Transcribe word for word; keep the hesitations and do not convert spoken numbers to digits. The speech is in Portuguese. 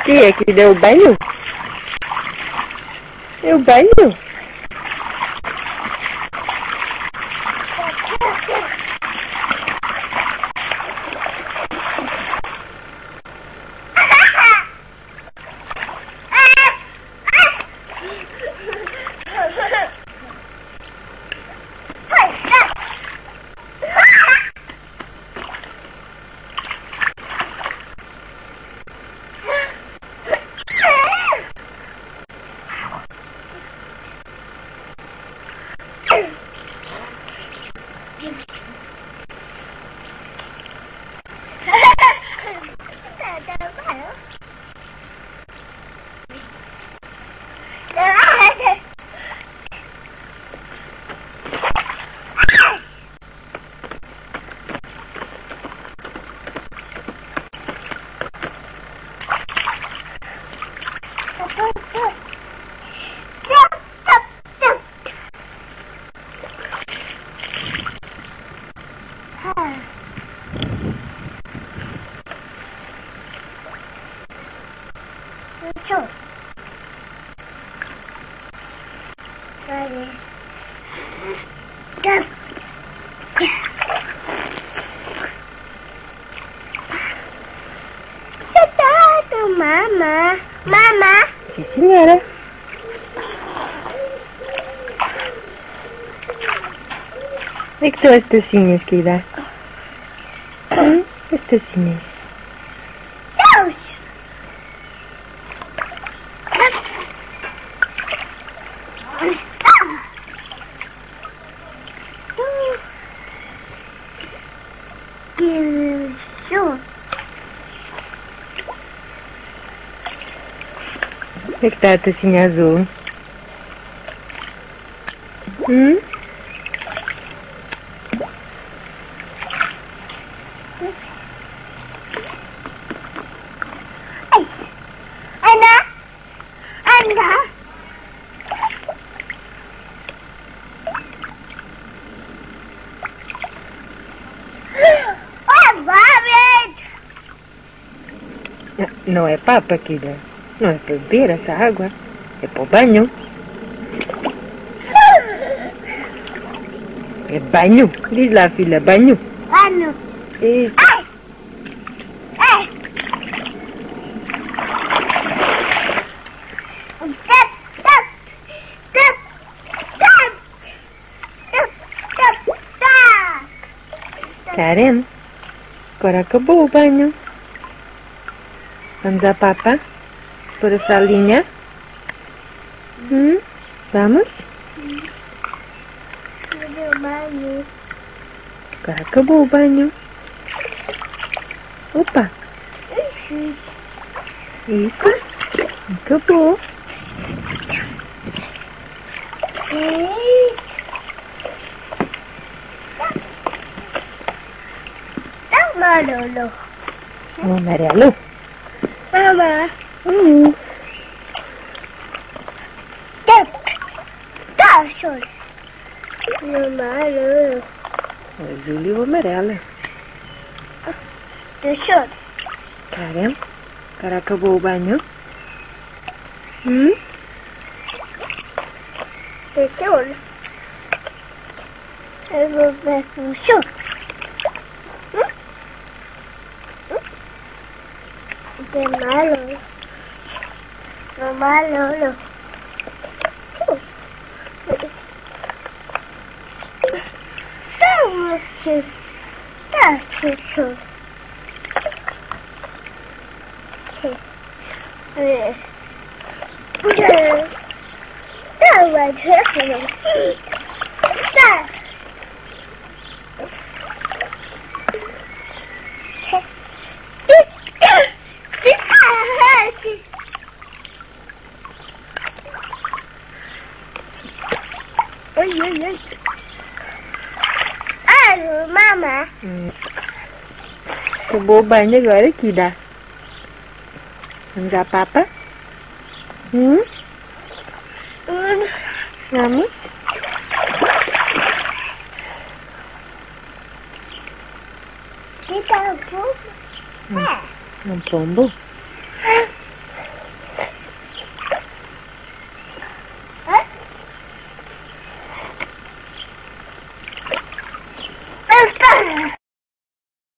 que é que deu banho? Deu banho? Mamá, mamá. Sim, senhora. Onde é que estão as tacinhas, querida? Hum? As tacinhas. Deus. Onde é que está a tacinha azul? Hum? Anda, anda. Oh, Barbie! Não é papa, querida. Não é para beber essa água. É para o banho. É banho. Diz lá, filha, banho. Banho. E... Ai! Ai! Tap, tap, tap, tap, tap, tap, tap. Karen, agora acabou o banho. Vamos à papa? Pôr a fraldinha? Hum? Vamos? Banho. Agora acabou o banho. Opa! Isso. Acabou. Tá amarelo. O amarelo? Mamá. Hum. Tá. Tá, chora. Amarelo. O azul e o amarelo. Tá chora. Karen, agora acabou o banho. Hum? Tá chora. Eu vou ver o choro. De malo. No malo. Tá, você. Tá, chuchu. É. Tá, vai ter. Tá. Ai, ai, ai. Ah, mamá. Hum. Acabou o banho agora aqui, dá. Vamos à papa? Hum? Hum. Vamos? Fica um pouco. Hum. Um pombo? Ah!